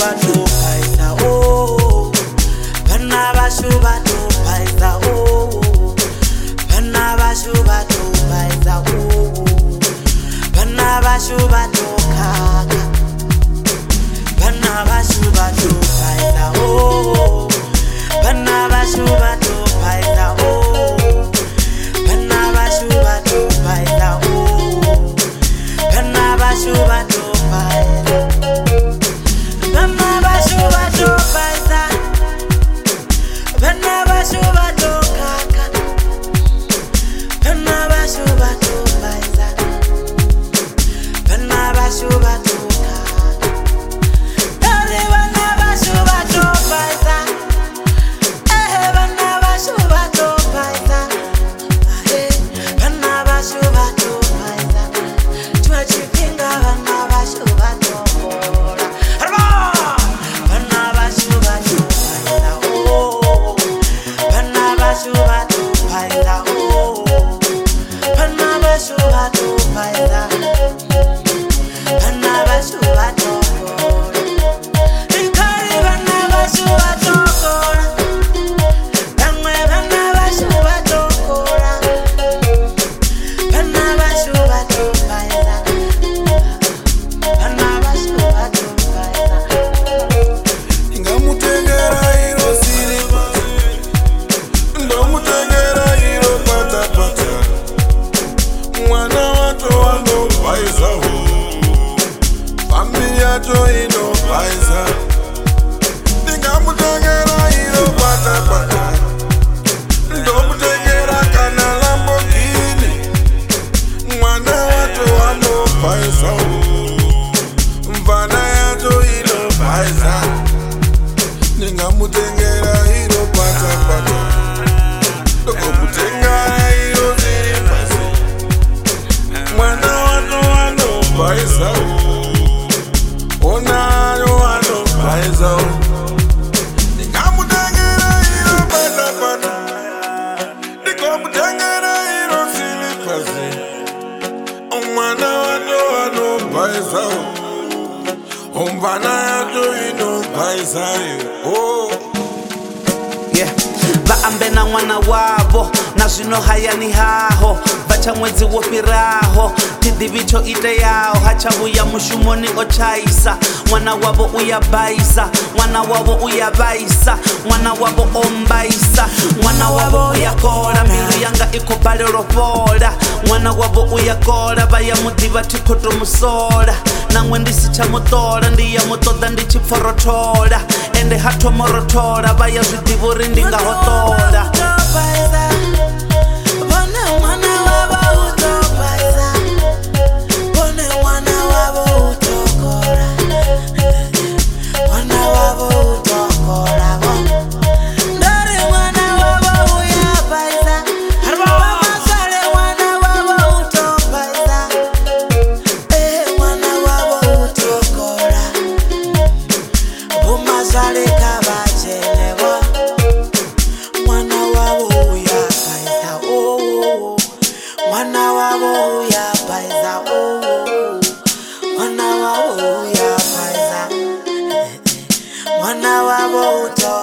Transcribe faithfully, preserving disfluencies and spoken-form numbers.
batophaisa oh bana basho batophaisa oh bana basho batophaisa oh bana basho batokhaka bana basho batophaisa oh bana basho batophaisa oh bana basho batophaisa oh bana basho batophaisa bana basho batophaisa bana basho batokhaka bana basho batophaisa bana basho batokhaka dale bana basho batophaisa eh bana basho batophaisa eh bana basho batophaisa twachipinga bana basho batophola bana basho batophaisa oh bana basho batophaisa oh bana basho batophaisa bana basho batophola ikhari bana basho batophola bamwe bana basho batophola bana basho batophaisa bana basho batophaisa Ingamutengera iro silipa ndomutengera iro patapata mwana wato wanophaisa famili yacho inophaisa ndingamutengera iro patapata ndomutengera kana Lamborghini mwana wato wanophaisa mvana yacho inophaisa ningamutengera iro patapata ndokomutengera iro ziripasi mwana wato wanophaisa onayo wanophaisa ningamutengera iro patapata ndikomutengera iro ziripasi omwana wato wanophaisa omvana yacho inophaisa oh yeah vaambe na mwana wavo na zwino hayani haho vatsha ṅwedzi wo fhiraho thiḓivhi tsho iteaho ha tsha vhuya mushumoni o tshaisa ṅwana wavo uya baisa ṅwana wavo uya vhaisa ṅwana wavo o mbaisa ṅwana wavo uya kola mbilu yanga i khou balelwa fhola ṅwana wavo uya kola vha ya muḓivha thi khou tou musola naṅwe ndi si tsha muṱola ndi ya muṱoḓa ndi tshi pforothola ende ha thoma rothola vha ya zwiḓivha uri ndi nga hoṱola Mwana wavo uya paisa oh mwana wavo uya paisa mwana wavo uto